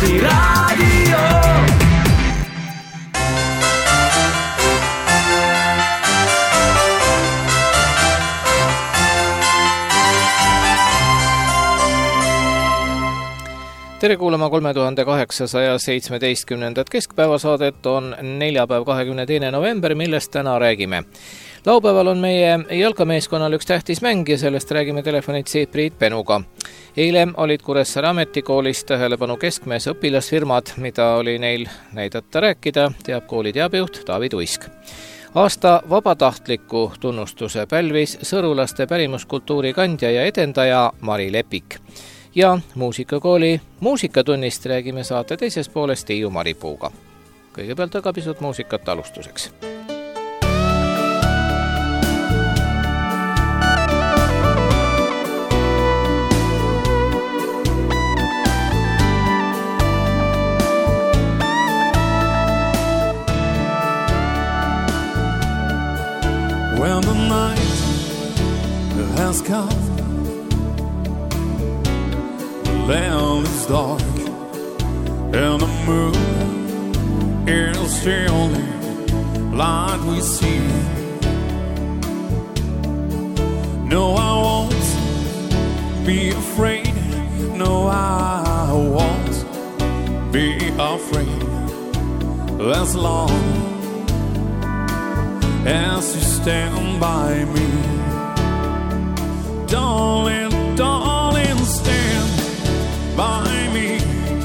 Resiraadio. Tere kuulama 3817. keskpäevasaadet on neljapäev 22. november, millest täna räägime. Laupäeval on meie jalkameeskonnal üks tähtis mäng ja sellest räägime telefonitsi Priit Penuga. Eile olid Kuressaare ametikoolis tähelepanu keskmes õpilasfirmad, mida oli neil näidata rääkida, teab kooli teabejuht David Uisk. Aasta vabatahtliku tunnustuse pälvis sõrulaste pärimuskultuuri kandja ja edendaja Mari Lepik. Ja muusikakooli muusikatunnist räägime saate teises pooles Tiiu Maripuuga. Kõigepealt aga pisut muusikat alustuseks. When the night has come, land is dark and the moon is the only light we see. No, I won't be afraid. No, I won't be afraid as long as you stand by me. Darling, darling, stand by me,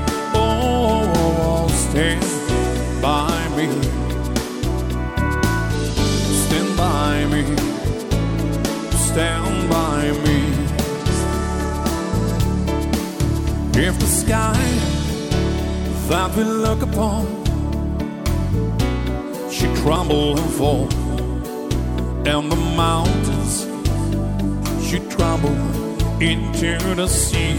oh, stand by me, stand by me, stand by me. If the sky that we look upon should crumble and fall, and the mountains should crumble into the sea,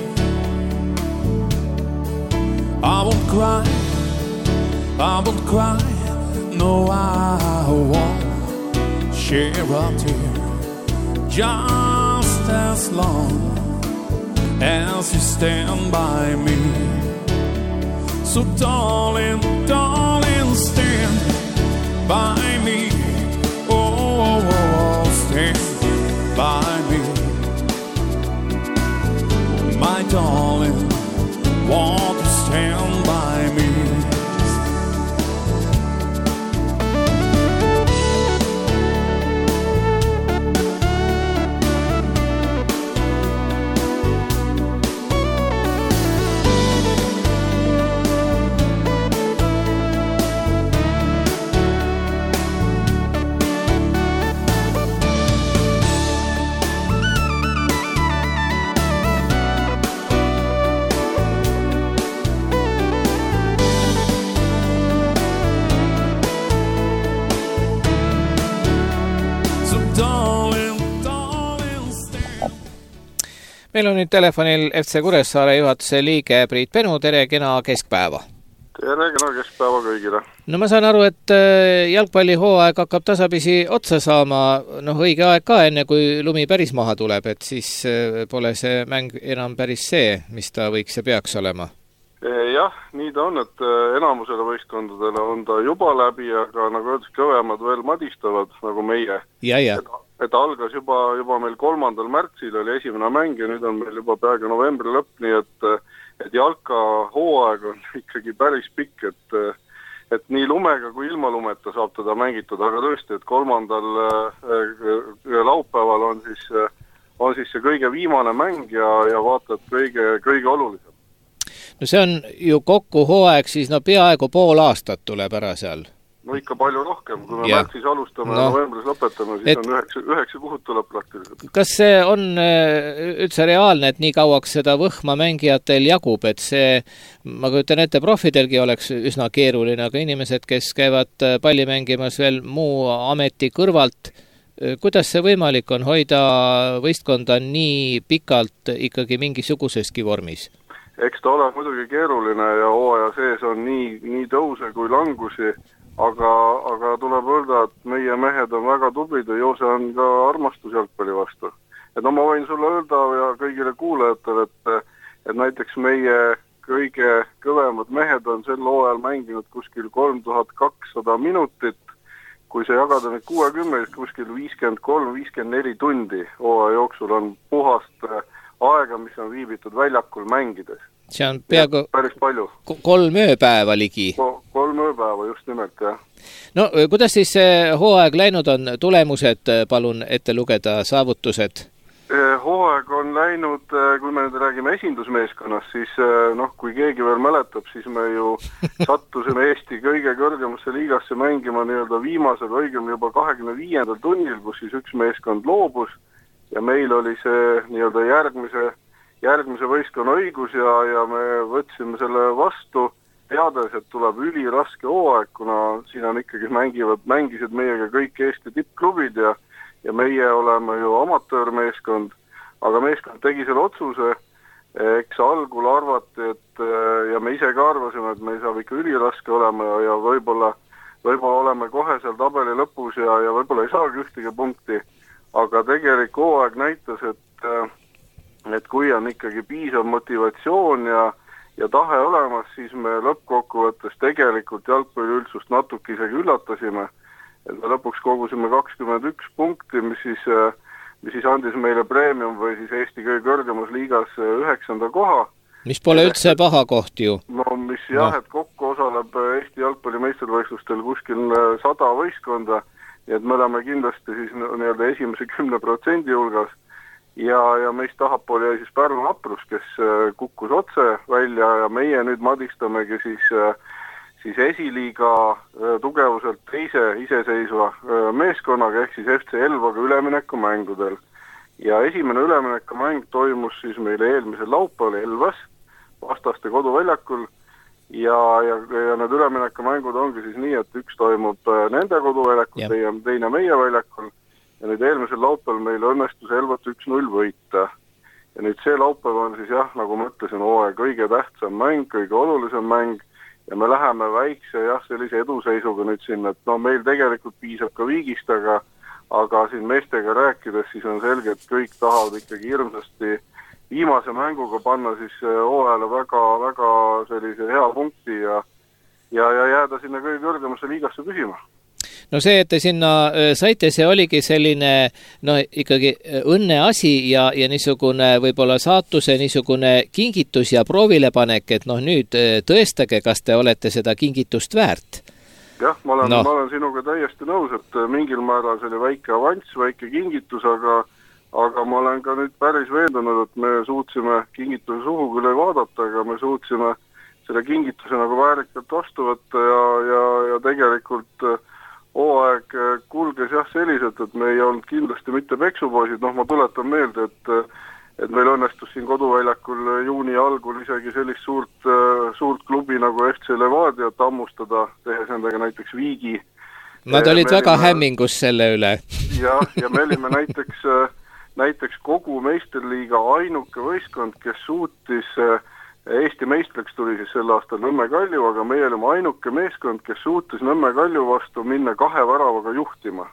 I won't cry, no, I won't shed a tear, just as long as you stand by me. So darling, darling, stand by me, oh, stand by me, my darling, won't you stand by me? Meil on nüüd telefonil FC Kuressaare juhatuse liige Priit Penu, tere, kena keskpäeva. Tere, kena keskpäeva kõigile. No ma saan aru, et jalgpallihooaeg hakkab tasapisi otsa saama, õige aeg ka enne, kui lumi päris maha tuleb, et siis pole see mäng enam päris see, mis ta võiks ja peaks olema. Jah, nii ta on, et enamusele võistkondadele on ta juba läbi, aga nagu öeldes, kõvemad veel madistavad, nagu meie. Ja. Et algas juba meil 3. märtsil oli esimene mäng ja nüüd on meil juba peaaegu novembri lõpp, nii et jalkahooaeg on ikkagi päris pikk, et nii lumega kui ilma lumeta saab teda mängitud, aga tõesti, et 3. laupäeval on siis see kõige viimane mäng ja vaata, et kõige olulisem. No see on ju kokku hooaeg, siis peaaegu pool aastat tuleb ära seal. No ikka palju rohkem, kui me märtsis alustame ja novembris lõpetame, siis on 9 kuud tuleb praktiliselt. Kas see on üldse reaalne, et nii kauaks seda võhma mängijatel jagub, et see, ma kujutan ette, profidelgi oleks üsna keeruline, aga inimesed, kes käivad palli mängimas veel muu ameti kõrvalt, kuidas see võimalik on hoida võistkonda nii pikalt ikkagi mingisuguseski vormis? Eks ta ole muidugi keeruline ja hooaja sees on nii tõuse kui langusi, aga tuleb öelda, et meie mehed on väga tublid ja Joose on ka armastus jalgpalli vastu. Et ma võin sulle öelda ja kõigile kuulajatele, et näiteks meie kõige kõvemad mehed on sel hooajal mänginud kuskil 3200 minutit. Kui see jagada nüüd 60, kuskil 53-54 tundi hooaja jooksul on puhast aega, mis on viibitud väljakul mängides. See on peaaegu päris palju. 3 ööpäeva ligi. 3 ööpäeva, just nimelt, jah. No kuidas siis hooaeg läinud on, tulemused palun ette lugeda, saavutused? Hooaeg on läinud, kui me nüüd räägime esindusmeeskonnast, siis kui keegi veel mäletab, siis me ju sattusime Eesti kõige kõrgemasse liigasse mängima nii-öelda viimasel, õigemini juba 25. tunnil, kus siis üks meeskond loobus ja meil oli see nii-öelda järgmise võistkonna õigus ja me võtsime selle vastu, teades, et tuleb üliraske hooaeg, kuna siin on ikkagi mängisid meiega kõik Eesti tippklubid ja meie oleme ju amatöörmeeskond, aga meeskond tegi selle otsuse, eks algul arvati, ja me ise ka arvasime, et me saab ikka üliraske olema ja võib-olla oleme kohe seal tabeli lõpus ja võib-olla ei saagi ühtegi punkti, aga tegelik hooaeg näitas, et kui on ikkagi piisav motivatsioon ja tahe olemas, siis me lõppkokkuvõttes tegelikult jalgpalliüldsust natuke isegi üllatasime, et me lõpuks kogusime 21 punkti, mis siis andis meile premium või siis Eesti kõige kõrgemas liigas 9. koha. Mis pole üldse paha koht ju. No mis jah, et kokku osaleb Eesti jalgpallimeistrivõistlustel kuskil 100 võistkonda, ja et me oleme kindlasti siis nii-öelda esimese 10% hulgas. Ja meist tahapool jäi siis Pärnu Vaprus, kes kukkus otse välja ja meie nüüd madistamegi siis esiliiga tugevuselt teise iseseisva meeskonnaga ehk siis FC Elvaga üleminekumängudel. Ja esimene üleminekumäng toimus siis meile eelmisel laupäeval Elvas vastaste koduväljakul ja need üleminekumängud ongi siis nii, et üks toimub nende koduväljakul, teine meie väljakul ja nüüd eelmisel laupäeval meil õnnestus Elvat 1-0 võita. Ja nüüd see laupäev on siis jah, nagu ma ütlesin, hooaja kõige tähtsam mäng, kõige olulisem mäng ja me läheme väikse sellise eduseisuga nüüd siin, et meil tegelikult piisab ka viigist, aga siin meestega rääkides siis on selge, et kõik tahavad ikkagi hirmsasti viimase mänguga panna siis hooajale väga sellise hea punkti ja jääda sinna kõige kõrgemasse liigasse püsima. No see, et te sinna saite, see oligi selline ikkagi õnne asi ja niisugune võib-olla saatuse niisugune kingitus ja proovilepanek, et nüüd tõestage, kas te olete seda kingitust väärt. Jah, ma olen sinuga täiesti nõus, et mingil määral see oli väike avants, väike kingitus, aga ma olen ka nüüd päris veendunud, et me suutsime kingituse suhu küll ei vaadata, aga me suutsime selle kingituse nagu väärikalt vastu võtta ja tegelikult hooaeg kulges selliselt, et me ei olnud kindlasti mitte peksupoisid, ma tuletan meelde, et meil õnnestus siin koduväljakul juuni algul isegi sellist suurt klubi nagu FC Levadiat ammustada, tehes nendega näiteks viigi. Nad olid väga hämmingus selle üle. ja me olime näiteks kogu meisterliiga ainuke võistkond, kes suutis Eesti meistriks tuli siis sel aastal Nõmme Kalju, aga meie olime ainuke meeskond, kes suutis Nõmme Kalju vastu minna 2 väravaga juhtima.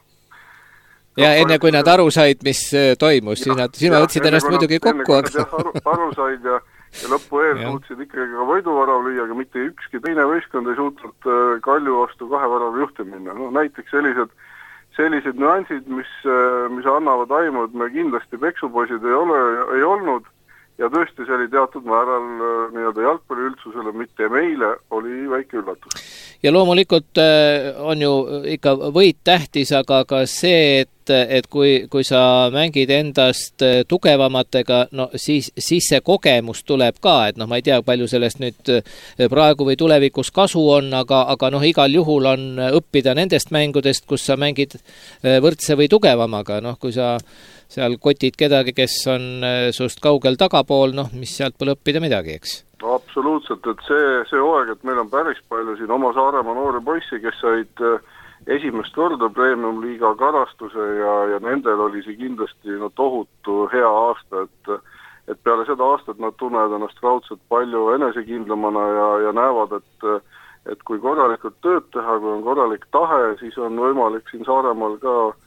Ja enne kui nad aru said, mis toimus, siis nad võtsid ennast muidugi kokku. Aru said ja lõppu suutsid ikkagi ka võiduvarav lüüa, aga mitte ükski teine võistkond ei suutnud Kalju vastu 2 väravaga juhtima minna. Näiteks sellised nüansid, mis annavad aimu, et me kindlasti peksupoisid ei olnud. Ja tõesti see oli teatud määral nii-öelda jalgpalliüldsusele, mitte meile, oli väike üllatus. Ja loomulikult on ju ikka võit tähtis, aga ka see, et kui sa mängid endast tugevamatega, siis see kogemus tuleb ka, et ma ei tea, palju sellest nüüd praegu või tulevikus kasu on, aga igal juhul on õppida nendest mängudest, kus sa mängid võrdse või tugevamaga, kui sa seal kotid kedagi, kes on sust kaugel tagapool, mis sealt pole õppida midagi, eks? Absoluutselt, et see hooaeg, et meil on päris palju siin oma Saaremaa noori poissi, kes said esimest korda Premium-liiga karastuse ja nendel oli see kindlasti tohutu hea aasta, et peale seda aastat nad tunnevad ennast raudselt palju enesekindlamana ja näevad, et kui korralikult tööd teha, kui on korralik tahe, siis on võimalik siin Saaremaal ka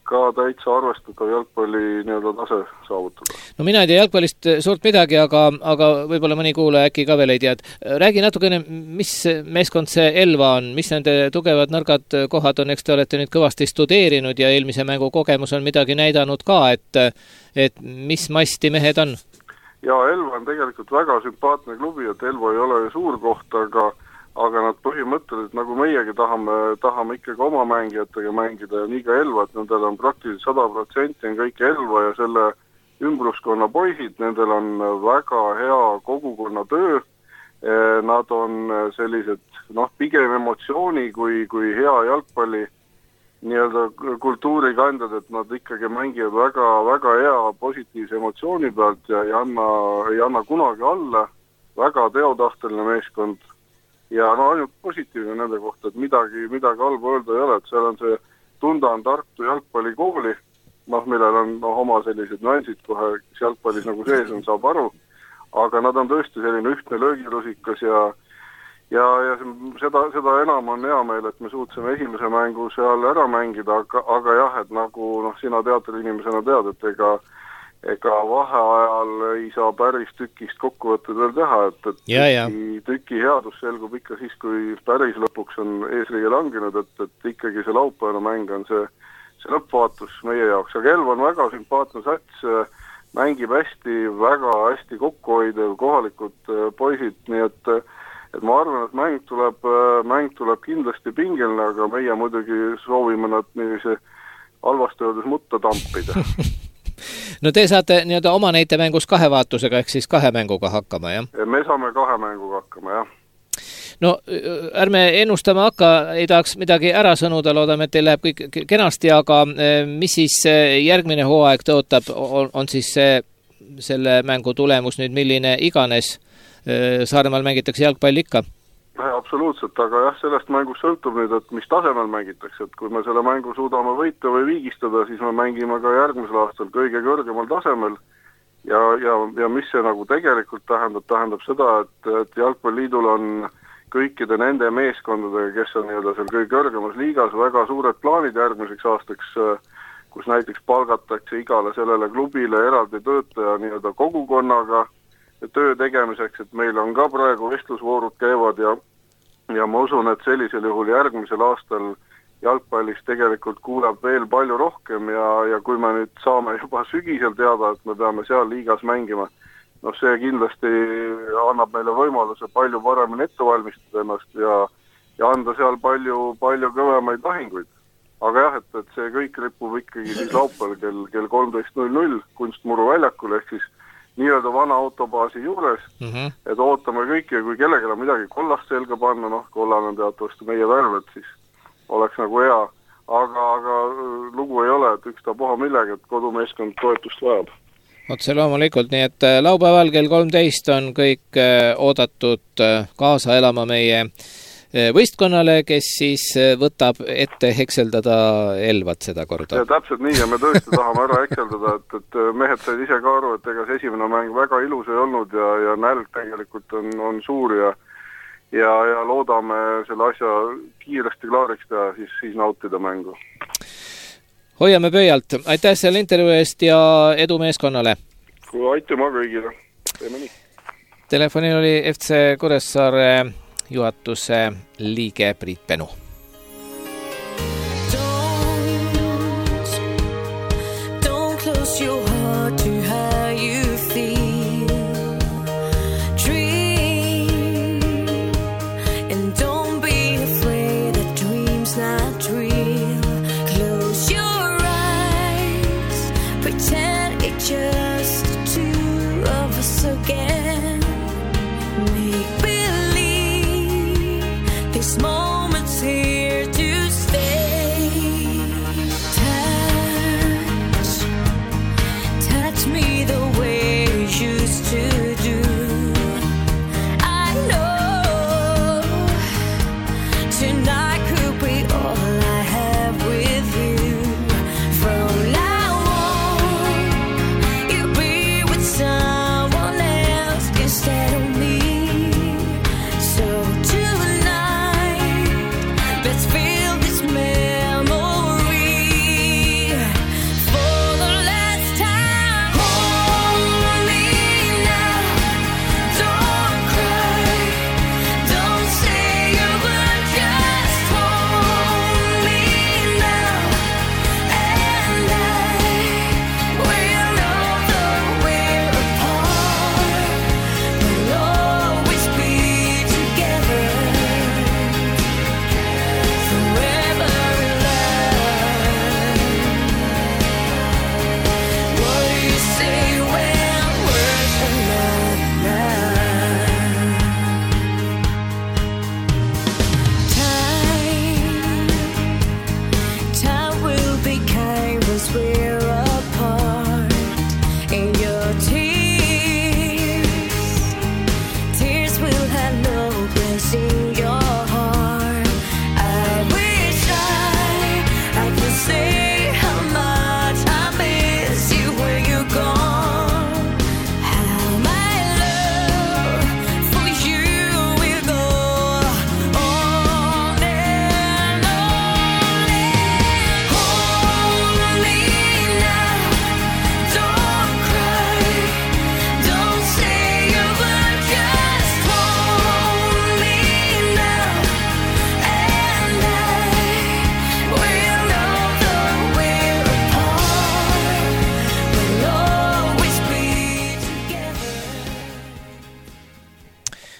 ka täitsa arvestatav jalgpalli nii-öelda tase saavutada. No mina ei tea jalgpallist suurt midagi, aga võib-olla mõni kuulaja äkki ka veel ei tea. Räägi natukene, mis meeskond see Elva on, mis nende tugevad nõrgad kohad on, eks te olete nüüd kõvasti studeerinud ja eelmise mängu kogemus on midagi näidanud ka, et mis masti mehed on? Ja Elva on tegelikult väga sümpaatne klubi, et Elva ei ole suur koht, aga nad põhimõtteliselt, nagu meiegi tahame ikkagi oma mängijatega mängida ja nii ka Elva, et nendel on praktiliselt 100% on kõik Elva ja selle ümbruskonna poisid, nendel on väga hea kogukonna töö, nad on sellised, pigem emotsiooni kui hea jalgpalli nii-öelda kultuurikandjad, et nad ikkagi mängivad väga, väga hea positiivse emotsiooni pealt ja ei anna kunagi alla, väga teotahteline meeskond. Ja ainult positiivne nende kohta, et midagi halba öelda ei ole, et seal on see Tunda on Tartu jalgpallikooli, millel on oma sellised nüansid kohe, kes jalgpallis nagu sees on, saab aru, aga nad on tõesti selline ühtne löögirusikas ja seda enam on hea meil, et me suutsime esimese mängu seal ära mängida, aga jah, et nagu sina teatri-inimesena tead, et ega vaheajal ei saa päris tükist kokkuvõtted veel teha, et tüki headus selgub ikka siis, kui päris lõpuks on eesriige langenud, et ikkagi see laupäevane mäng on see lõppvaatus meie jaoks. Aga Elva on väga sümpaatne sats, mängib hästi, väga hästi kokkuhoidev, kohalikud poisid, nii et ma arvan, et mäng tuleb kindlasti pingeline, aga meie muidugi soovime nad niivise halvasti öeldes mutta tampida. No te saate nii-öelda oma näite mängus kahe vaatusega, ehk siis kahe mänguga hakkama, jah? Me saame kahe mänguga hakkama, jah. No ärme ennustama hakka, ei tahaks midagi ära sõnuda, loodame, et teil läheb kõik kenasti, aga mis siis järgmine hooaeg tõotab, on siis selle mängu tulemus nüüd milline iganes? Saaremaal mängitakse jalgpall ikka? Absoluutselt, aga jah, sellest mängust sõltub nüüd, et mis tasemel mängitakse, et kui me selle mängu suudame võita või viigistada, siis me mängime ka järgmisel aastal kõige kõrgemal tasemel ja mis see nagu tegelikult tähendab seda, et Jalgpalliliidul on kõikide nende meeskondadega, kes on nii-öelda seal kõige kõrgemas liigas, väga suured plaanid järgmiseks aastaks, kus näiteks palgatakse igale sellele klubile eraldi töötaja nii-öelda kogukonnaga töö tegemiseks, et meil on ka praegu vestlusvoorud käivad ja ma usun, et sellisel juhul järgmisel aastal jalgpallis tegelikult kuuleb veel palju rohkem ja kui me nüüd saame juba sügisel teada, et me peame seal liigas mängima, see kindlasti annab meile võimaluse palju paremini ette valmistada ennast ja anda seal palju kõvemaid lahinguid. Aga jah, et see kõik ripub ikkagi siis laupäeval kell 13.00 Kunstmuru väljakul ehk siis nii-öelda vana autobaasi juures, et ootame kõiki ja kui kellelgi on midagi kollast selga panna, kollane on teatavasti meie värv, et siis oleks nagu hea, aga lugu ei ole, et ükstapuha millegi, et kodumeeskond toetust vajab. Otse loomulikult, nii et laupäeval kell 13 on kõik oodatud kaasa elama meie võistkonnale, kes siis võtab ette hekseldada Elvat seda korda. Ja täpselt nii ja me tõesti tahame ära hekseldada, et mehed said ise ka aru, et ega see esimene mäng väga ilus ei olnud ja nälg tegelikult on suur ja loodame selle asja kiiresti klaariks teha, siis nautida mängu. Hoiame pöialt. Aitäh selle intervjuu eest ja edu meeskonnale. Aitüma kõigile. Teeme nii. Telefonil oli FC Kuressaare juhatuse liige Priit Penu. Don't close your heart to how you feel. Dream and don't be afraid that dream's not real. Close your eyes, pretend it's just the two of us again. Make this moment's here.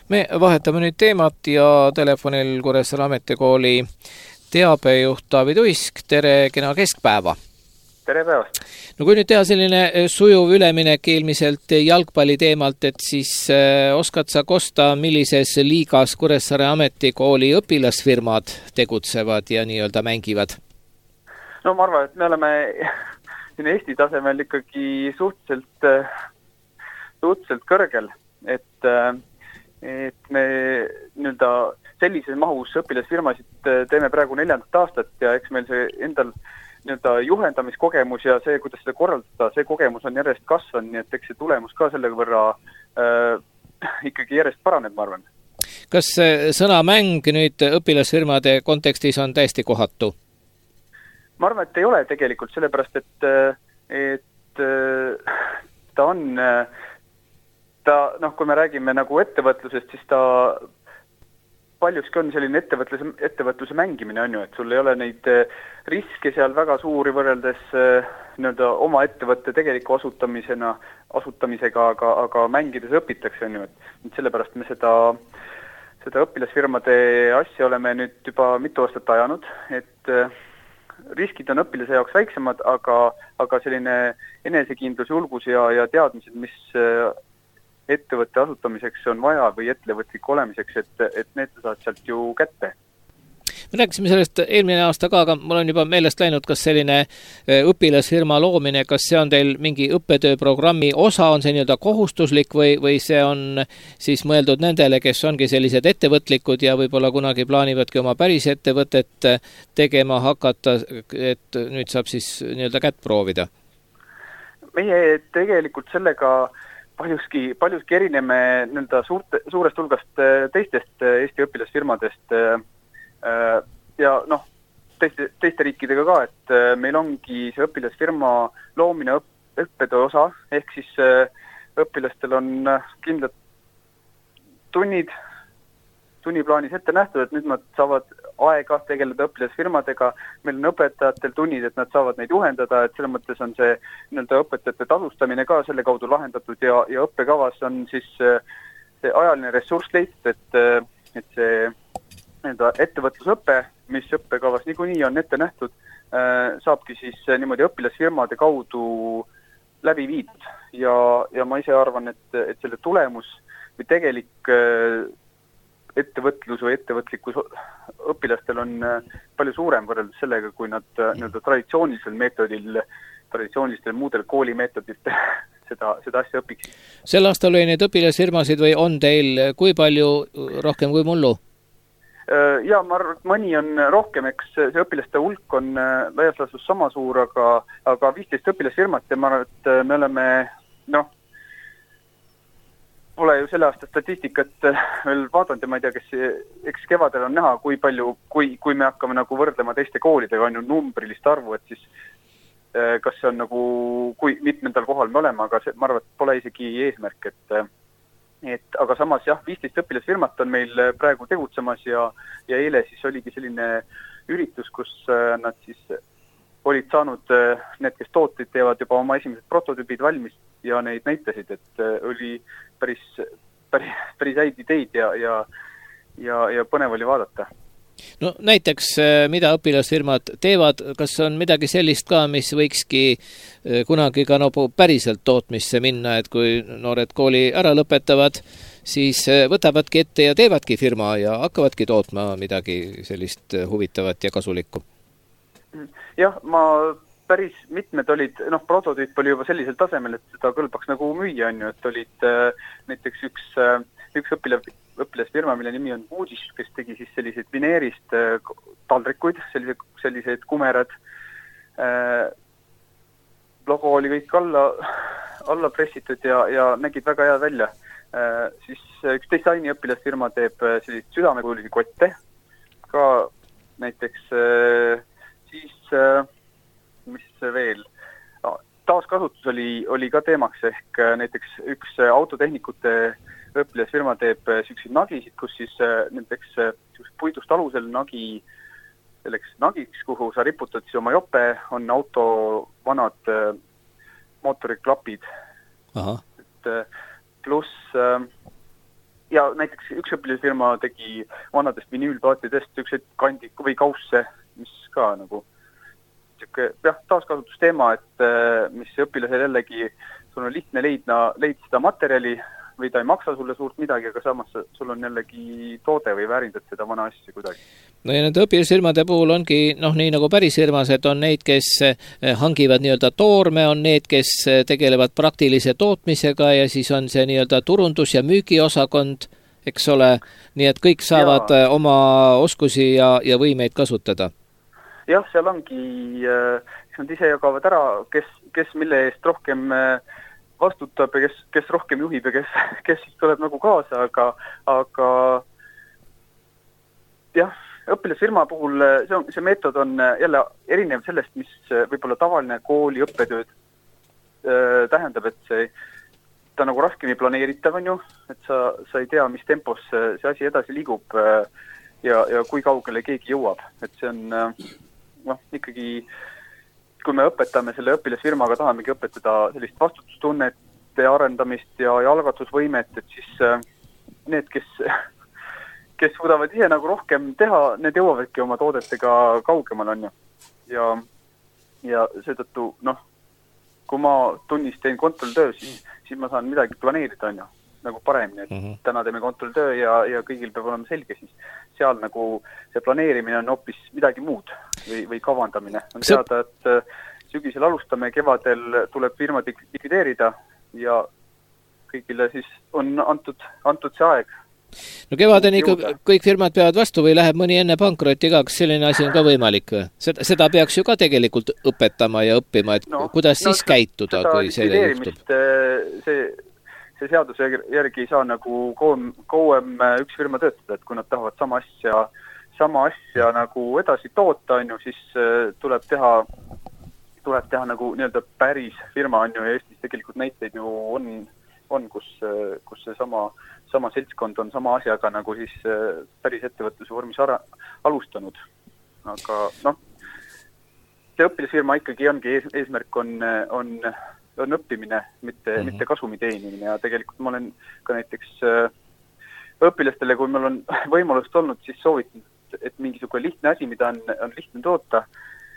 Me vahetame nüüd teemat ja telefonil Kuressaare Ametikooli teabejuht Taavi Tuisk, tere kena keskpäeva! Tere päevast! No kui nüüd teha selline sujuv üleminek eelmiselt jalgpalli teemalt, et siis oskad sa kosta, millises liigas Kuressaare Ametikooli õpilasfirmad tegutsevad ja nii-öelda mängivad? No ma arvan, et me oleme siin Eesti tasemel ikkagi suhteliselt kõrgel, et me nii-öelda sellises mahus õpilasfirmasid teeme praegu 4. aastat ja eks meil see endal nii-öelda juhendamiskogemus ja see, kuidas seda korraldada, see kogemus on järjest kasvanud, nii et eks see tulemus ka selle võrra ikkagi järjest paraneb, ma arvan. Kas sõna mäng nüüd õpilasfirmade kontekstis on täiesti kohatu? Ma arvan, et ei ole tegelikult, sellepärast, et ta on, kui me räägime nagu ettevõtlusest, siis ta paljuski on selline ettevõtluse mängimine, on ju, et sul ei ole neid riske seal väga suuri võrreldes nii-öelda oma ettevõtte tegeliku asutamisega, aga mängides õpitakse, on ju, et sellepärast me seda õpilasfirmade asja oleme nüüd juba mitu aastat ajanud, et riskid on õpilase jaoks väiksemad, aga selline enesekindlus, julgus ja teadmised, mis ettevõtte asutamiseks on vaja või ettevõtliku olemiseks, et need saad sealt ju kätte. Me rääkisime sellest eelmine aasta ka, aga mul on juba meelest läinud, kas selline õpilasfirma loomine, kas see on teil mingi õppetööprogrammi osa, on see nii-öelda kohustuslik või see on siis mõeldud nendele, kes ongi sellised ettevõtlikud ja võib-olla kunagi plaanivadki oma päris ettevõtet tegema hakata, et nüüd saab siis nii-öelda kätt proovida? Meie tegelikult sellega paljuski erineme nii-öelda suurest hulgast teistest Eesti õpilasfirmadest ja teiste riikidega ka, et meil ongi see õpilasfirma loomine õppetöö osa, ehk siis õpilastel on kindlad tunniplaanis ette nähtud, et nüüd nad saavad aega tegeleda õpilasfirmadega, meil on õpetajatel tunnid, et nad saavad neid juhendada, et selles mõttes on see nii-öelda õpetajate tasustamine ka selle kaudu lahendatud ja õppekavas on siis see ajaline ressurss leitud, et see nii-öelda ettevõtlusõpe, mis õppekavas niikuinii on ette nähtud, saabki siis niimoodi õpilasfirmade kaudu läbi viidud ja ma ise arvan, et selle tulemus või tegelik ettevõtlus või ettevõtlikkus õpilastel on palju suurem võrreldes sellega, kui nad nii-öelda traditsioonilistel muudel koolimeetodil seda asja õpiks. Sel aastal oli neid õpilasfirmasid või on teil kui palju rohkem kui mullu? Ja ma arvan, et mõni on rohkem, eks see õpilaste hulk on laias laastus sama suur, aga 15 õpilasfirmat ja ma arvan, et me oleme, pole ju selle aasta statistikat veel vaadanud ja ma ei tea, eks kevadel on näha, kui palju, kui me hakkame nagu võrdlema teiste koolidega, on ju numbrilist arvu, et siis kas see on nagu, kui mitmendal kohal me oleme, aga ma arvan, et pole isegi eesmärk, et aga samas jah, 15 õpilasfirmat on meil praegu tegutsemas ja eile siis oligi selline üritus, kus nad siis olid saanud, need, kes tooteid teevad juba oma esimesed prototüübid valmis ja neid näitasid, et oli päris häid ideid ja põnev oli vaadata. No näiteks, mida õpilasfirmad teevad, kas on midagi sellist ka, mis võikski kunagi ka päriselt tootmisse minna, et kui noored kooli ära lõpetavad, siis võtavadki ette ja teevadki firma ja hakkavadki tootma midagi sellist huvitavat ja kasulikku? Jah, päris mitmed olid, prototüüp oli juba sellisel tasemel, et seda kõlbaks nagu müüa, on ju, et olid näiteks üks õpilasfirma, mille nimi on Uudis, kes tegi siis selliseid vineerist taldrikuid, sellised kumerad. Logo oli kõik alla pressitud ja nägid väga head välja. Siis üks disaini õpilasfirma teeb selliseid südamekuulisi kotte, ka näiteks siis, mis veel, taaskasutus oli ka teemaks, ehk näiteks üks autotehnikute õpilasfirma teeb selliseid nagisid, kus siis näiteks puidust alusel nagi, selleks nagiks, kuhu sa riputad siis oma jope, on auto vanad mootoriklapid. Pluss ja näiteks üks õpilasfirma tegi vanadest vinüülplaatidest üks kandi või kausse, mis ka nagu taaskasutusteema, et mis õpilasel jällegi sul on lihtne leida seda materjali või ta ei maksa sulle suurt midagi, aga samas sul on jällegi toode või väärindad seda vana asja kuidagi. No ja nende õpilasfirmade puhul ongi, nii nagu päris firmased, on neid, kes hangivad nii-öelda toorme, on need, kes tegelevad praktilise tootmisega ja siis on see nii-öelda turundus- ja müügiosakond, eks ole, nii et kõik saavad oma oskusi ja võimeid kasutada. Jah, seal ongi, nad ise jagavad ära, kes mille eest rohkem vastutab ja kes rohkem juhib ja kes siis tuleb nagu kaasa, aga jah, õpilasfirma puhul see meetod on jälle erinev sellest, mis võib-olla tavaline kooli õppetööd tähendab, et ta nagu raskemi planeeritav on ju, et sa ei tea, mis tempos see asi edasi liigub ja kui kaugele keegi jõuab, et see on ikkagi kui me õpetame selle õpilasfirmaga, tahamegi õpetada sellist vastutustunnete arendamist ja algatusvõimet, et siis need, kes suudavad ise nagu rohkem teha, need jõuavadki oma toodetega kaugemal, on ju. Ja seetõttu, kui ma tunnis teen kontrolltöö, siis ma saan midagi planeerida, on ju, nagu paremini, et täna teeme kontrolltöö ja kõigil peab olema selge, siis seal nagu see planeerimine on hoopis midagi muud või kavandamine. On teada, et sügisel alustame, kevadel tuleb firmad likvideerida ja kõigile siis on antud see aeg. No kevadeni kõik firmad peavad vastu või läheb mõni enne pankrotti ka, kas selline asi on ka võimalik? Seda peaks ju ka tegelikult õpetama ja õppima, et kuidas siis käituda, kui selle juhtub? See seaduse järgi ei saa nagu kauem üks firma töötada, et kui nad tahavad sama asja nagu edasi toota, on ju, siis tuleb teha nagu nii-öelda päris firma, on ju, ja Eestis tegelikult näiteid ju on kus see sama seltskond on sama asjaga nagu siis päris ettevõtluse vormis alustanud. Aga see õpilasfirma ikkagi ongi eesmärk on õppimine, mitte kasumi teenimine ja tegelikult ma olen ka näiteks õpilastele, kui meil on võimalust olnud, siis soovitanud, et mingisugune lihtne asi, mida on lihtne toota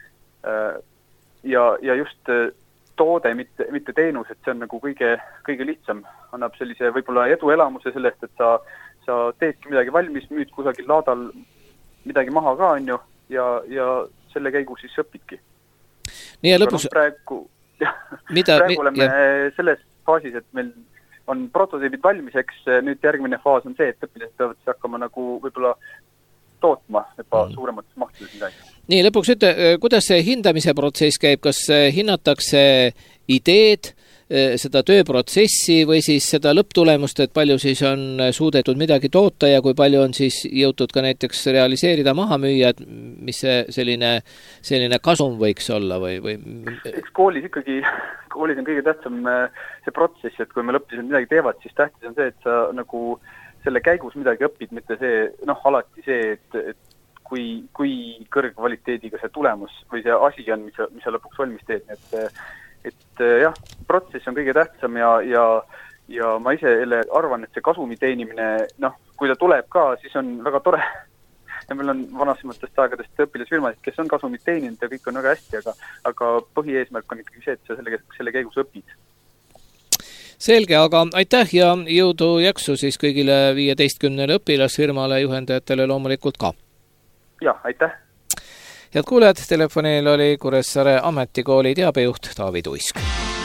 ja just toode, mitte teenus, et see on nagu kõige lihtsam, annab sellise võib-olla eduelamuse sellest, et sa teedki midagi valmis, müüd kusagil laadal midagi maha ka, on ju, ja selle käigus siis õpidki. Nii ja lõpus... Praegu oleme selles faasis, et meil on prototüübid valmiseks, nüüd järgmine faas on see, et õpilased peavad siis hakkama nagu võib-olla tootma juba suuremates mahtudes midagi. Nii, lõpuks ütle, kuidas see hindamise protsess käib, kas hinnatakse ideed, seda tööprotsessi või siis seda lõpptulemust, et palju siis on suudetud midagi toota ja kui palju on siis jõutud ka näiteks realiseerida maha müüa, et mis see selline kasum võiks olla või? Eks koolis on kõige tähtsam see protsess, et kui meil õpilased midagi teevad, siis tähtis on see, et sa nagu selle käigus midagi õpid, mitte see, alati see, et kui kõrgkvaliteediga see tulemus või see asi on, mis sa lõpuks valmis teed, et jah, protsess on kõige tähtsam ja ma ise arvan, et see kasumi teenimine, kui ta tuleb ka, siis on väga tore. Ja meil on vanasematest aegadest õpilasfirmasid, kes on kasumit teeninud ja kõik on väga hästi, aga põhieesmärk on ikkagi see, et sa selle käigus õpid. Selge, aga aitäh ja jõudu jaksu siis kõigile 15 õpilasfirmale, juhendajatele loomulikult ka. Jah, aitäh. Head kuulejad, telefonil oli Kuressaare ametikooli teabejuht Taavi Tuisk.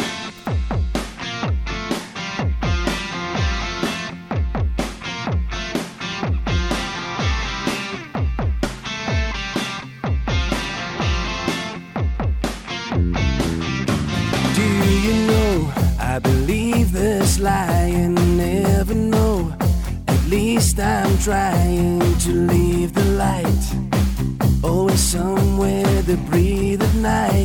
Do you know, I believe this lie and never know. At least I'm trying to leave the light. Always somewhere to breathe at night.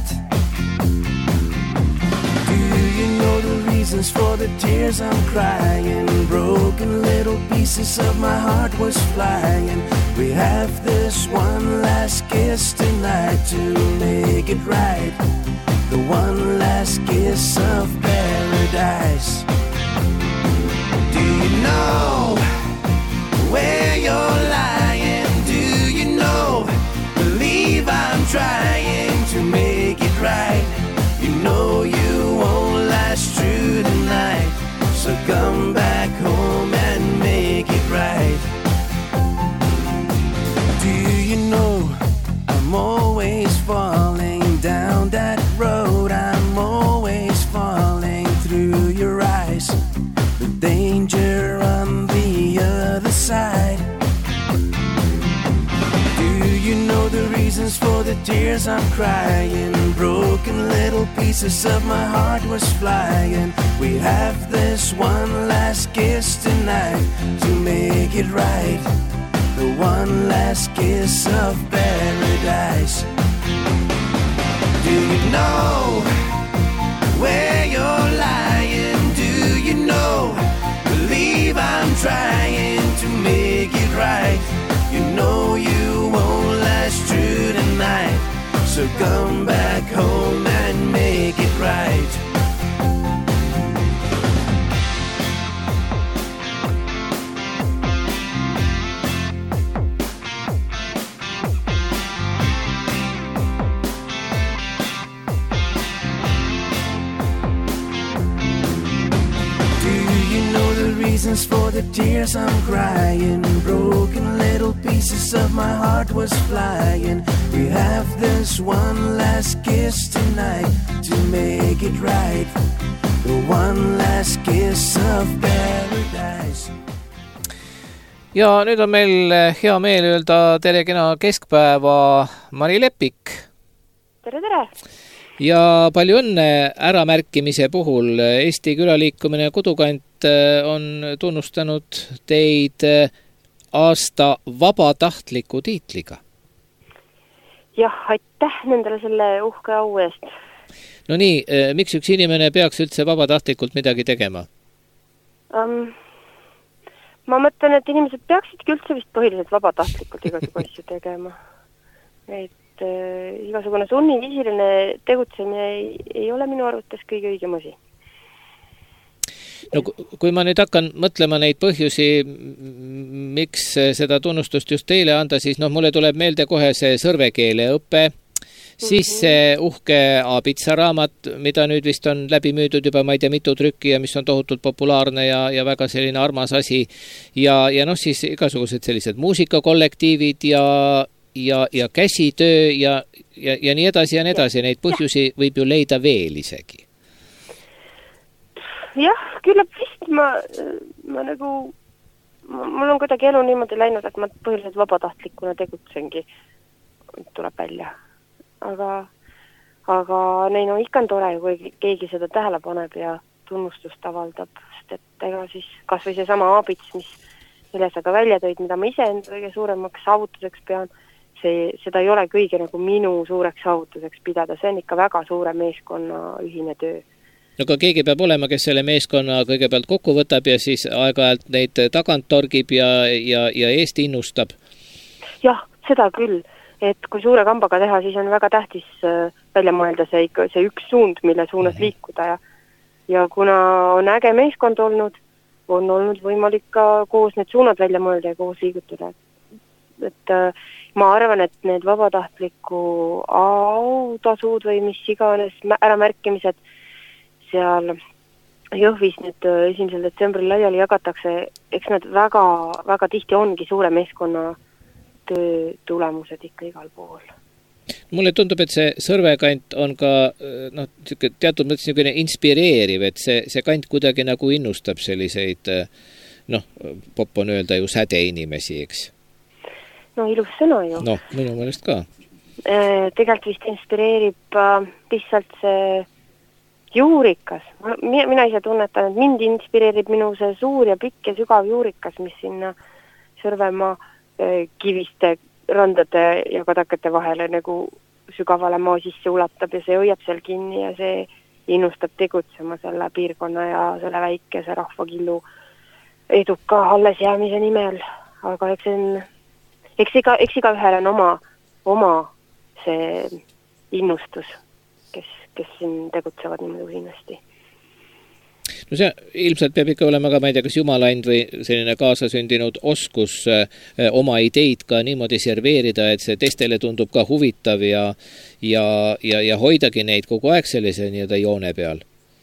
Do you know the reasons for the tears I'm crying? Broken little pieces of my heart was flying. We have this one last kiss tonight to make it right. The one last kiss of paradise. Do you know reasons for the tears I'm crying. Broken little pieces of my heart was flying. We have this one last kiss tonight to make it right. The one last kiss of paradise. Do you know where you're lying? Do you know? Believe I'm trying to make it right. You know you won't last through the night. So come back home and make it right. Reasons for the tears I'm crying. Broken little pieces of my heart was flying. We have this one last kiss tonight to make it right. The one last kiss of paradise. Ja nüüd on meil hea meel öelda tere kena keskpäeva Mari Lepik. Tere, tere! Ja palju õnne äramärkimise puhul. Eesti külaliikumine Kodukant on tunnustanud teid aasta vabatahtliku tiitliga. Jah, aitäh nendele selle uhke au eest. No nii, miks üks inimene peaks üldse vabatahtlikult midagi tegema? Ma mõtlen, et inimesed peaksidki üldse vist põhiliselt vabatahtlikult igasugu asju tegema. Et igasugune sunniviisiline tegutsemine ei ole minu arvates kõige õigem asi. No kui ma nüüd hakkan mõtlema neid põhjusi, miks seda tunnustust just teile anda, siis mulle tuleb meelde kohe see sõrvekeele õpe, siis see uhke Abitsa raamat, mida nüüd vist on läbi müüdud juba ma ei tea mitu trükki ja mis on tohutult populaarne ja väga selline armas asi ja siis igasugused sellised muusikakollektiivid ja käsitöö ja nii edasi ja nii edasi. Neid põhjusi võib ju leida veel isegi. Jah, küllap vist ma nagu, mul on kuidagi elu niimoodi läinud, et ma põhiliselt vabatahtlikuna tegutsengi, tuleb välja. Aga neil ikka on tore, kui keegi seda tähele paneb ja tunnustust avaldab, sest et ega siis kas või see sama Abits, mille sa ka välja tõid, mida ma ise enda kõige suuremaks saavutuseks pean, seda ei ole kõige nagu minu suureks saavutuseks pidada, see on ikka väga suure meeskonna ühine töö. No aga keegi peab olema, kes selle meeskonna kõigepealt kokku võtab ja siis aeg-ajalt neid tagant torgib ja eest innustab. Jah, seda küll, et kui suure kambaga teha, siis on väga tähtis välja mõelda see üks suund, mille suunas liikuda ja kuna on äge meeskond olnud, on olnud võimalik ka koos need suunad välja mõelda ja koos liigutada. Et ma arvan, et need vabatahtliku autasud või mis iganes äramärkimised seal Jõhvis nüüd 1. detsembril laiali jagatakse, eks need väga, väga tihti ongi suure meeskonna töö tulemused ikka igal pool. Mulle tundub, et see sõrvekant on ka teatud mõttes niisugune inspireeriv, et see kant kuidagi nagu innustab selliseid, popp on öelda ju sädeinimesi, eks? No ilus sõna ju. No, minu meelest ka. Tegelikult vist inspireerib lihtsalt see juurikas. Mina ise tunnetan, et mind inspireerib minu see suur ja pikk ja sügav juurikas, mis sinna Sõrvemaa kiviste randade ja kadakate vahele nagu sügavale maa sisse ulatab ja see hoiab seal kinni ja see innustab tegutsema selle piirkonna ja selle väikese rahvakillu eduka alles jäämise nimel. Aga eks igaühel on oma see innustus, kes siin tegutsevad niimoodi usinasti. No see ilmselt peab ikka olema ka, ma ei tea, kas jumalaind või selline kaasasündinud oskus oma ideid ka niimoodi serveerida, et see teistele tundub ka huvitav ja hoidagi neid kogu aeg sellise nii-öelda joone peal.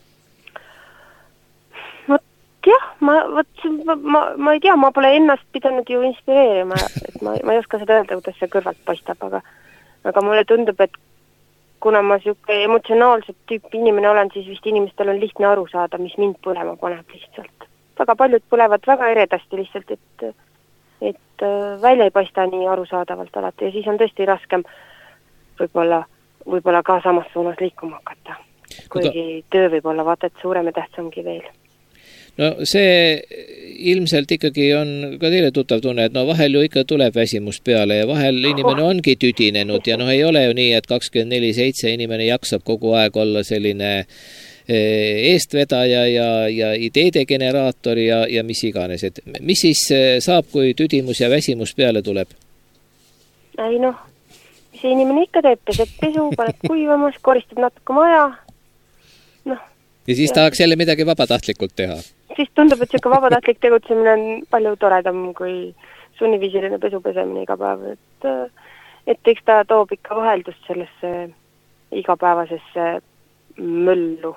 Jah, ma ei tea, ma pole ennast pidanud ju inspireerima, et ma ei oska seda öelda, kuidas see kõrvalt paistab, aga mulle tundub, et kuna ma siuke emotsionaalset tüüpi inimene olen, siis vist inimestel on lihtne aru saada, mis mind põlema paneb lihtsalt. Väga paljud põlevad väga eredasti lihtsalt, et välja ei paista nii arusaadavalt alati ja siis on tõesti raskem võib-olla ka samas suunas liikuma hakata. Kuigi töö võib olla vaata, et suurem ja tähtsamgi veel. No see ilmselt ikkagi on ka teile tuttav tunne, et no vahel ju ikka tuleb väsimust peale ja vahel inimene ongi tüdinenud ja ei ole ju nii, et 24/7 inimene jaksab kogu aeg olla selline eestvedaja ja ideede generaator ja mis iganes. Et mis siis saab, kui tüdimus ja väsimus peale tuleb? Ei noh, mis inimene ikka teeb, peseb pesu, paneb kuivamas, koristab natuke maja. Ja siis tahaks jälle midagi vabatahtlikult teha? Siis tundub, et siuke vabatahtlik tegutsemine on palju toredam kui sunniviisiline pesu pesemine iga päev. Et eks ta toob ikka vaheldust sellesse igapäevasesse möllu.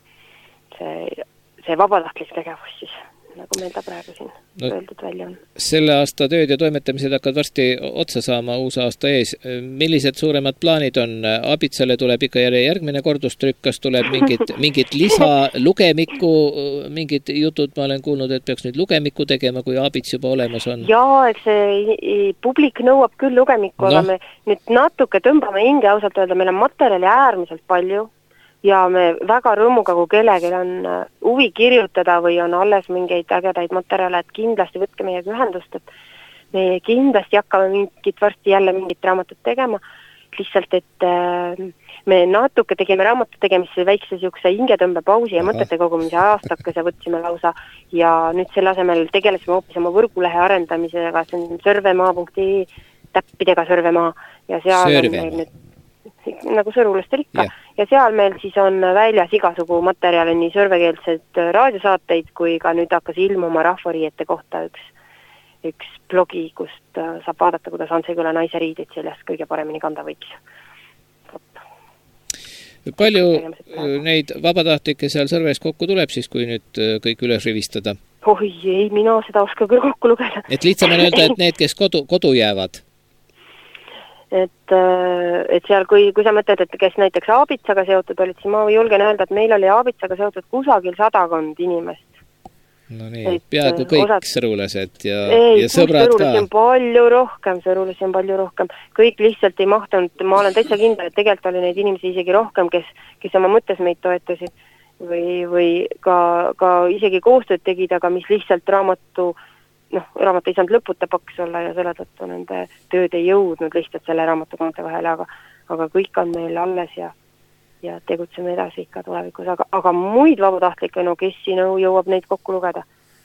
See vabatahtlik tegevus siis, nagu meil ta praegu siin öeldud välja on. Selle aasta tööd ja toimetamised hakkavad varsti otsa saama, uus aasta ees. Millised suuremad plaanid on? Abitsale tuleb ikka järgmine kordustrükk, kas tuleb mingit lisa lugemikku, mingid jutud ma olen kuulnud, et peaks nüüd lugemikku tegema, kui Abits juba olemas on? Jaa, eks see publik nõuab küll lugemikku, aga me nüüd natuke tõmbame hinge ausalt öelda, meil on materjali äärmiselt palju. Ja me väga rõõmuga, kui kellelgi on huvi kirjutada või on alles mingeid ägedaid materjale, et kindlasti võtke meiega ühendust, et me kindlasti hakkame varsti jälle mingit raamatut tegema. Lihtsalt, et me natuke tegime raamatut tegemisse väikse siukse hingetõmbepausi ja mõtete kogumise aastakese võtsime lausa ja nüüd selle asemel tegelesime hoopis oma võrgulehe arendamisega, see on sõrvemaa.ee, täppidega sõrvemaa ja seal on meil nüüd nagu sõrulastel ikka. Ja seal meil siis on väljas igasugu materjali, nii sõrvekeelsed raadiosaateid, kui ka nüüd hakkas ilmuma rahvariiete kohta üks blogi, kust saab vaadata, kuidas Anseküla naise riideid sellest kõige paremini kanda võiks. Palju neid vabatahtlikke seal Sõrves kokku tuleb siis, kui nüüd kõik üles rivistada? Oi, ei, mina seda oska küll kokku lugeda. Et lihtsam on öelda, et need, kes kodu jäävad? Et seal, kui sa mõtled, et kes näiteks Abitsaga seotud olid, siis ma julgen öelda, et meil oli Abitsaga seotud kusagil 100 inimest. No nii, peaaegu kõik sõrulased ja sõbrad ka. Sõrulasi on palju rohkem. Kõik lihtsalt ei mahtunud, ma olen täitsa kindel, et tegelikult oli neid inimesi isegi rohkem, kes oma mõttes meid toetasid või ka isegi koostööd tegid, aga mis lihtsalt raamat ei saanud lõputa paks olla ja selle tõttu nende tööd ei jõudnud lihtsalt selle raamatukonte vahele, aga kõik on meil alles ja tegutseme edasi ikka tulevikus, aga muid vabatahtlikke, kes siin jõuab neid kokku lugeda.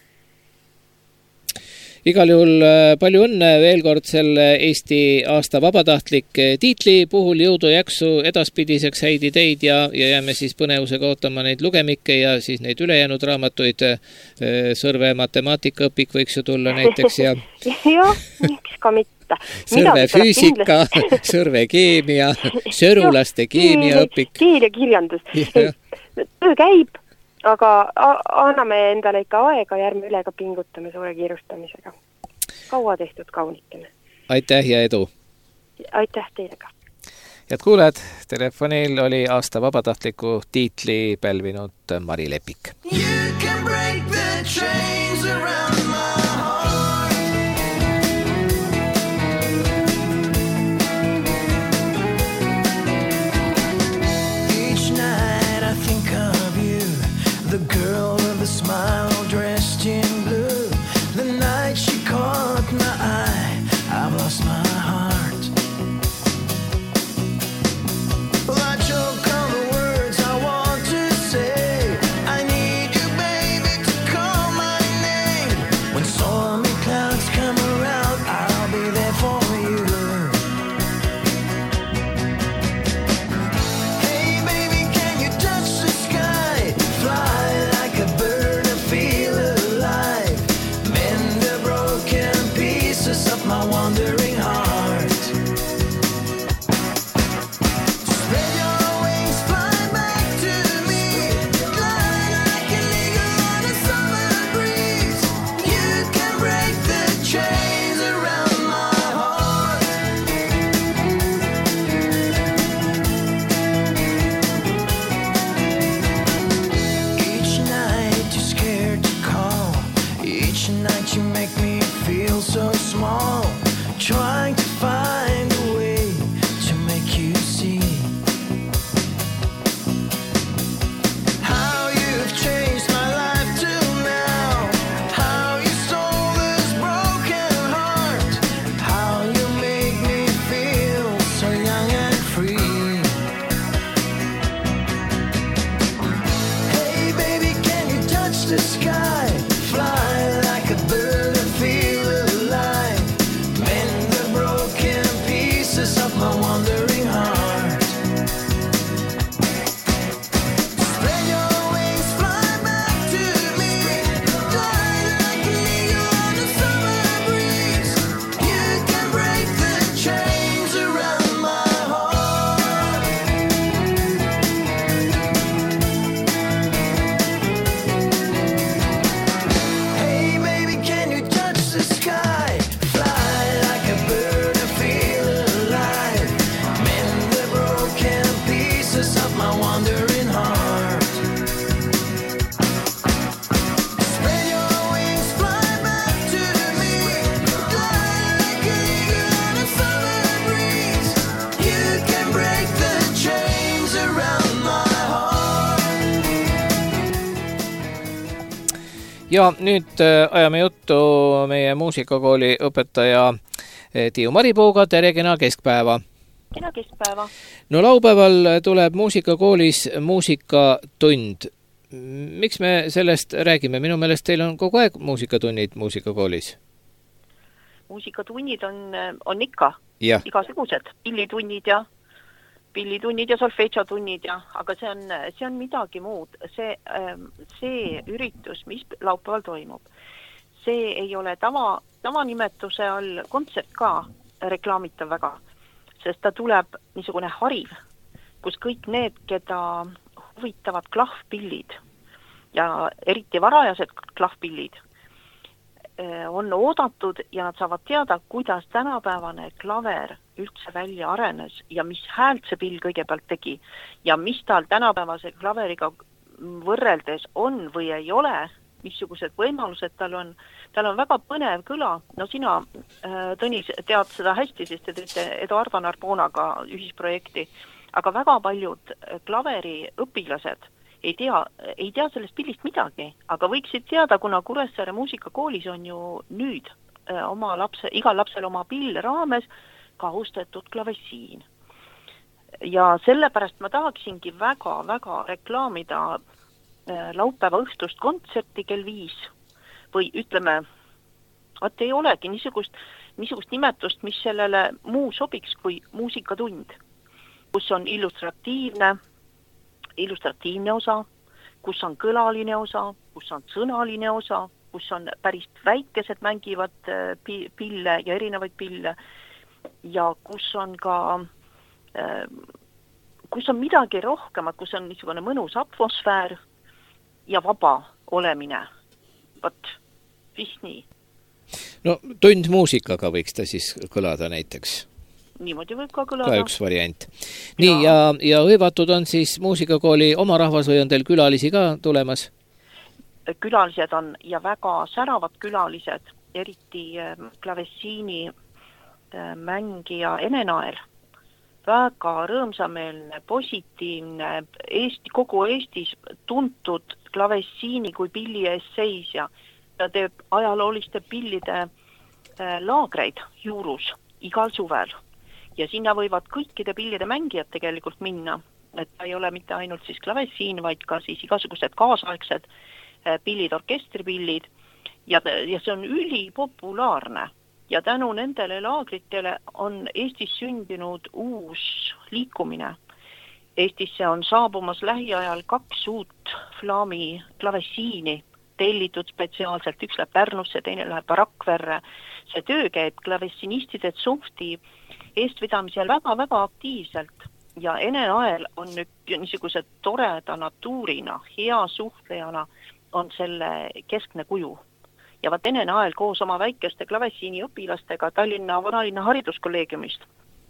Igal juhul palju õnne veel kord selle Eesti aasta vabatahtlik tiitli puhul, jõudu jaksu edaspidiseks, häid ideid ja jääme siis põnevusega ootama neid lugemikke ja siis neid ülejäänud raamatuid. Sõrve matemaatikaõpik võiks ju tulla näiteks ja jah, miks ka mitte. Sõrve füüsika, sõrve keemia, sõrulaste keemiaõpik. Keel ja kirjandus. Töö käib. Aga anname endale ikka aega ja ärme üle ka pingutame suure kiirustamisega. Kaua tehtud kaunikene. Aitäh ja edu! Aitäh teile ka! Head kuuled, telefonil oli aasta vabatahtliku tiitli pälvinud Mari Lepik. You can break the chains around my the girl with the smile dressed in blue. The night she caught my eye, I've lost my heart. Well, I choke on the words I want to say. I need you, baby, to call my name. When stormy clouds come around, I'll be there for you. Hey, baby, can you touch the sky? Fly of my wandering heart. Spread your wings, fly back to me. Glide like an eagle on a summer breeze. You can break the chains around my heart. Each night you're scared to call. Each night you make me feel so small, trying to find a way to make you Ja nüüd ajame juttu meie muusikakooli õpetaja Tiiu Maripuuga. Tere, kena keskpäeva! Kena keskpäeva! No laupäeval tuleb muusikakoolis muusikatund. Miks me sellest räägime? Minu meelest teil on kogu aeg muusikatunnid muusikakoolis. Muusikatunnid on ikka igasugused. Pillitunnid ja solfeetsiotunnid, aga see on midagi muud. See üritus, mis laupäeval toimub, see ei ole tavanimetuse all kontsert ka reklaamitav väga, sest ta tuleb niisugune hariv, kus kõik need, keda huvitavad klahvpillid ja eriti varajased klahvpillid, on oodatud ja nad saavad teada, kuidas tänapäevane klaver üldse välja arenes ja mis häält see pill kõigepealt tegi ja mis tal tänapäevase klaveriga võrreldes on või ei ole, missugused võimalused tal on. Tal on väga põnev kõla. No sina, Tõnis, tead seda hästi, sest te teete Eduardo Narbonaga ühisprojekti, aga väga paljud klaveri õpilased ei tea sellest pillist midagi, aga võiksid teada, kuna Kuressaare muusikakoolis on ju nüüd igal lapsel oma pill raames kahustatud klavessiin. Ja sellepärast ma tahaksingi väga reklaamida laupäeva õhtust kontserti kell 5 või ütleme, et ei olegi niisugust nimetust, mis sellele muu sobiks kui muusikatund, kus on illustratiivne osa, kus on kõlaline osa, kus on sõnaline osa, kus on päris väikesed mängivad pille ja erinevaid pille ja kus on midagi rohkemat, kus on niisugune mõnus atmosfäär ja vaba olemine. Vist nii. No tund muusikaga võiks ta siis kõlada näiteks. Niimoodi võib ka kõlada. Ka üks variant. Nii, ja hõivatud on siis muusikakooli oma rahvas või on teil külalisi ka tulemas? Külalised on ja väga säravad külalised, eriti klavessiini mängija Ene Nael. Väga rõõmsameelne, positiivne, kogu Eestis tuntud klavessiini kui pilli ees seisja. Ta teeb ajalooliste pillide laagreid juurus igal suvel. Ja sinna võivad kõikide pillide mängijad tegelikult minna, et ta ei ole mitte ainult siis klavessiin, vaid ka siis igasugused kaasaegsed pillid, orkestripillid ja see on ülipopulaarne ja tänu nendele laagritele on Eestis sündinud uus liikumine. Eestisse on saabumas lähiajal 2 uut flaami klavessiini, tellitud spetsiaalselt, üks läheb Pärnusse, teine läheb Rakverre. See töö käib klavessinistide Zunfti eestvedamisel väga aktiivselt ja Ene Nael on nüüd niisuguse toreda natuurina, hea suhtlejana on selle keskne kuju. Ja vaat Ene Nael koos oma väikeste klavessiini õpilastega Tallinna Vanalinna hariduskolleegiumist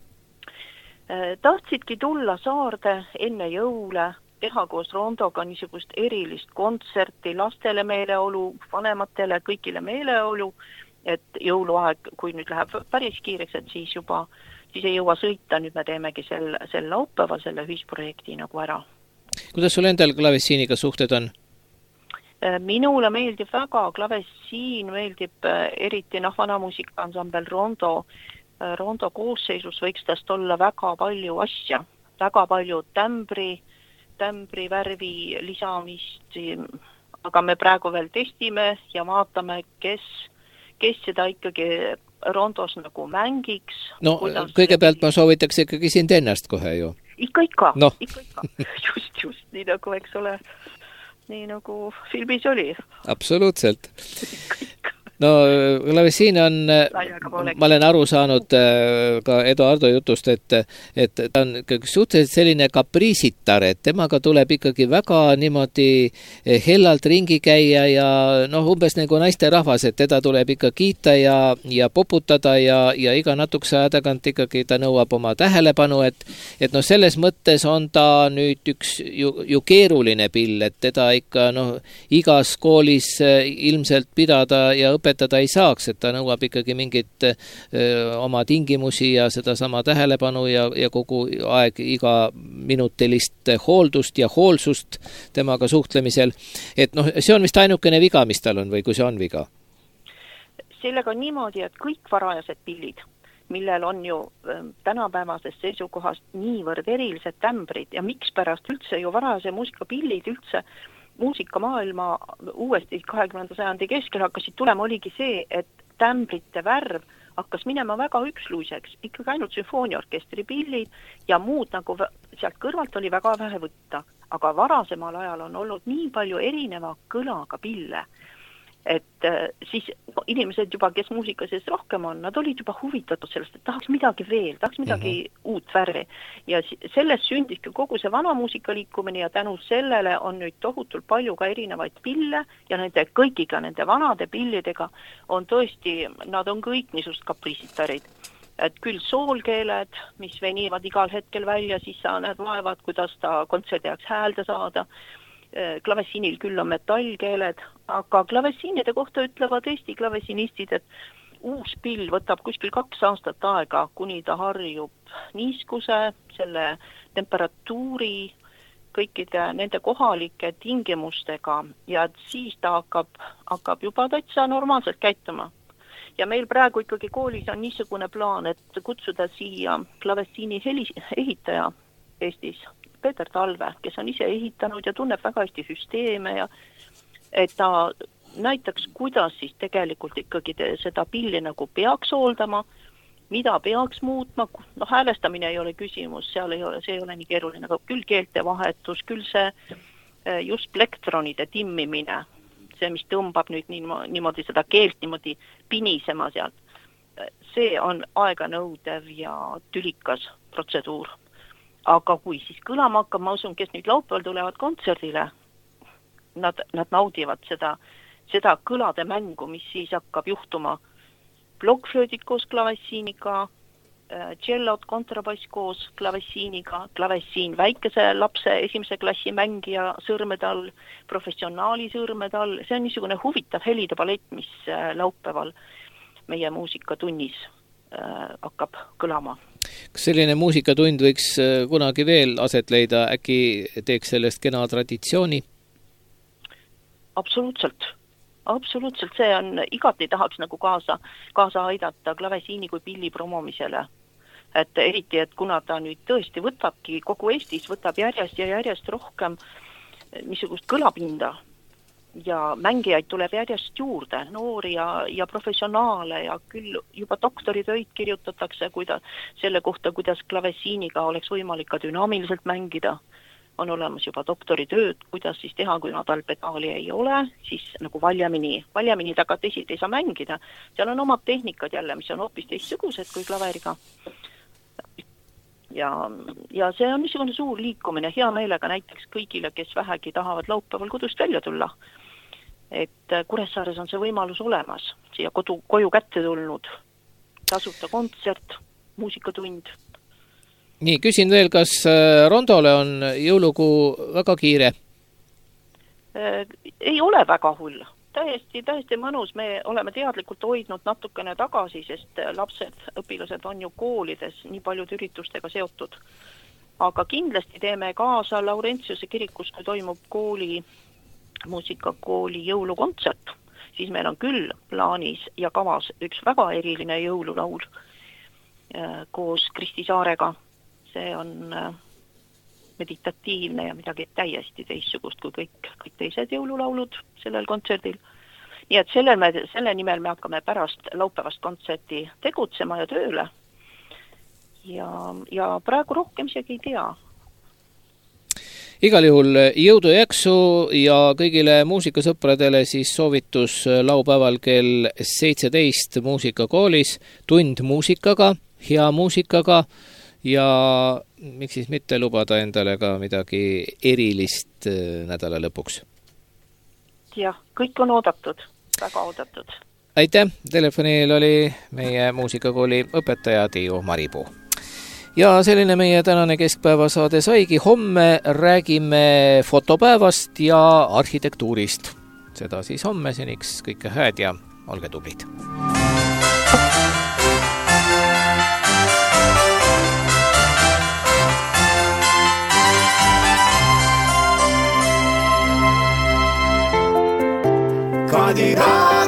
tahtsidki tulla saarde enne jõule, teha koos Rondoga niisugust erilist kontserti lastele meeleolu, vanematele kõigile meeleolu, et jõuluaeg, kui nüüd läheb päris kiireks, et siis ei jõua sõita, nüüd me teemegi sel laupäeval selle ühisprojekti nagu ära. Kuidas sul endal klavessiiniga suhted on? Minule meeldib väga klavessiin, meeldib eriti vanamuusikansambel Rondo koosseisus võiks tast olla väga palju asja, väga palju tämbri värvi lisamist, aga me praegu veel testime ja vaatame, kes seda ikkagi Rondos nagu mängiks. No kõigepealt ma soovitaks ikkagi sind ennast kohe ju. Ikka. Just, nii nagu, eks ole, nii nagu filmis oli. Absoluutselt. No klavessiin on, ma olen aru saanud ka Eduardo jutust, et ta on suhteliselt selline kapriisitar, et temaga tuleb ikkagi väga niimoodi hellalt ringi käia ja umbes nagu naisterahvas, et teda tuleb ikka kiita ja poputada ja iga natukese aja tagant ikkagi ta nõuab oma tähelepanu, et selles mõttes on ta nüüd üks ju keeruline pill, et teda ikka igas koolis ilmselt pidada ja õpetada õpetada ei saaks, et ta nõuab ikkagi mingit oma tingimusi ja sedasama tähelepanu ja kogu aeg igaminutilist hooldust ja hoolsust temaga suhtlemisel. Et see on vist ainukene viga, mis tal on või kui see on viga? Sellega on niimoodi, et kõik varajased pillid, millel on ju tänapäevasest seisukohast niivõrd erilised tämbrid ja mikspärast üldse ju varajase muusikapillid üldse muusikamaailma uuesti 20. sajandi keskel hakkasid tulema, oligi see, et tämbrite värv hakkas minema väga üksluiseks, ikkagi ainult sümfooniaorkestri pillid ja muud nagu sealt kõrvalt oli väga vähe võtta. Aga varasemal ajal on olnud nii palju erineva kõlaga pille, et siis inimesed juba, kes muusika sees rohkem on, nad olid juba huvitatud sellest, et tahaks midagi veel, tahaks midagi uut värvi. Ja sellest sündiski kogu see vana muusika liikumine ja tänu sellele on nüüd tohutult palju ka erinevaid pille ja nende kõigiga, nende vanade pillidega on tõesti, nad on kõik niisugust kapriisitarid. Et küll soolkeeled, mis venivad igal hetkel välja, siis sa näed vaevad, kuidas ta kontserdi jaoks häälda saada. Klavessiinil küll on metallkeeled, aga klavessiinide kohta ütlevad Eesti klavesinistid, et uus pill võtab kuskil 2 aastat aega, kuni ta harjub niiskuse, selle temperatuuri, kõikide nende kohalike tingimustega ja siis ta hakkab juba täitsa normaalselt käituma. Ja meil praegu ikkagi koolis on niisugune plaan, et kutsuda siia klavessiini ehitaja Eestis, Peeter Talve, kes on ise ehitanud ja tunneb väga hästi süsteeme ja et ta näitaks, kuidas siis tegelikult ikkagi seda pilli nagu peaks hooldama, mida peaks muutma, häälestamine ei ole küsimus, see ei ole nii keeruline, aga küll keelte vahetus, küll see just plektronide timmimine, see, mis tõmbab nüüd niimoodi seda keelt niimoodi pinisema sealt. See on aeganõudev ja tülikas protseduur. Aga kui siis kõlama hakkab, ma usun, kes nüüd laupäeval tulevad kontserdile, nad naudivad seda kõlade mängu, mis siis hakkab juhtuma blokkflöödid koos klavessiiniga, tšellot, kontrabass koos klavessiiniga, klavessiin väikese lapse esimese klassi mängija sõrmede all, professionaali sõrmede all, see on niisugune huvitav helide palett, mis laupäeval meie muusikatunnis hakkab kõlama. Kas selline muusikatund võiks kunagi veel aset leida, äkki teeks sellest kena traditsiooni? Absoluutselt, see on, igati tahaks nagu kaasa aidata klavessiini kui pilli promomisele. Et eriti, et kuna ta nüüd tõesti võtabki, kogu Eestis võtab järjest ja järjest rohkem niisugust kõlapinda ja mängijaid tuleb järjest juurde, noori ja professionaale ja küll juba doktoritöid kirjutatakse selle kohta, kuidas klavessiiniga oleks võimalik ka dünaamiliselt mängida. On olemas juba doktoritööd, kuidas siis teha, kui tal pedaali ei ole, siis nagu valjamini taga teisiti ei saa mängida. Seal on omad tehnikad jälle, mis on hoopis teistsugused kui klaveriga. Ja see on niisugune suur liikumine, hea meelega näiteks kõigile, kes vähegi tahavad laupäeval kodust välja tulla. Et Kuressaares on see võimalus olemas, siia koju kätte tulnud, tasuta kontsert, muusikatund. Nii, küsin veel, kas Rondole on jõulukuu väga kiire? Ei ole väga hull. Täiesti mõnus, me oleme teadlikult hoidnud natukene tagasi, sest lapsed, õpilased on ju koolides nii paljud üritustega seotud. Aga kindlasti teeme kaasa Laurentiuse kirikus, kui toimub muusikakooli jõulukontsert, siis meil on küll plaanis ja kavas üks väga eriline jõululaul koos Kristi Saarega. See on meditatiivne ja midagi täiesti teistsugust kui kõik teised jõululaulud sellel kontserdil. Nii et selle nimel me hakkame pärast laupäevast kontserti tegutsema ja tööle. Ja praegu rohkem isegi ei tea. Igal juhul jõudu jaksu ja kõigile muusikasõpradele siis soovitus laupäeval kell 17 muusikakoolis, tund muusikaga, hea muusikaga ja miks siis mitte lubada endale ka midagi erilist nädala lõpuks? Jah, kõik on oodatud, väga oodatud. Aitäh, telefonil oli meie muusikakooli õpetaja Tiiu Maripuu. Ja selline meie tänane keskpäevasaade saigi. Homme räägime fotopäevast ja arhitektuurist. Seda siis homme, seniks kõike hääd ja olge tublid. Kadira